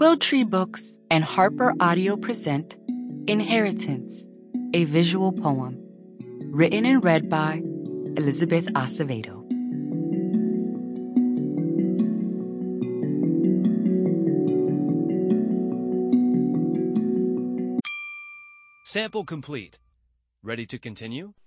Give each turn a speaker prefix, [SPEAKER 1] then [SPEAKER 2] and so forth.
[SPEAKER 1] Quilltree Books and Harper Audio present Inheritance, a visual poem, written and read by Elizabeth Acevedo.
[SPEAKER 2] Sample complete. Ready to continue?